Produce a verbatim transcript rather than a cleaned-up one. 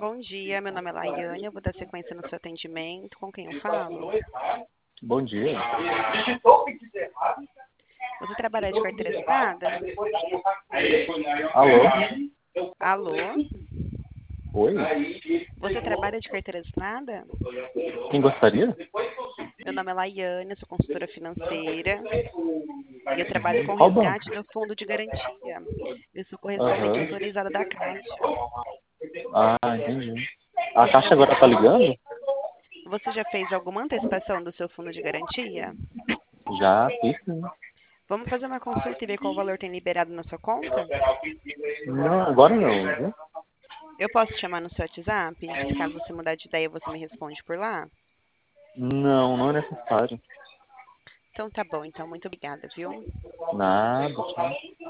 Bom dia, meu nome é Laiane, eu vou dar sequência no seu atendimento. Com quem eu falo? Bom dia. Você trabalha de carteira assinada? Alô? Alô? Oi? Você trabalha de carteira assinada? Quem gostaria? Meu nome é Laiane, eu sou consultora financeira e eu trabalho com Qual banco? resgate do fundo de garantia. Eu sou correspondente Aham. autorizada da Caixa. Ah, entendi. A Você já Caixa fez, agora tá ligando? você já fez alguma antecipação do seu fundo de garantia? Já fiz, sim. Vamos fazer uma consulta e ver qual valor tem liberado na sua conta? Não, agora não, viu? Eu posso te chamar no seu WhatsApp? Se caso você mudar de ideia, você me responde por lá? Não, não é necessário. Então tá bom, então muito obrigada, viu? Nada, tchau.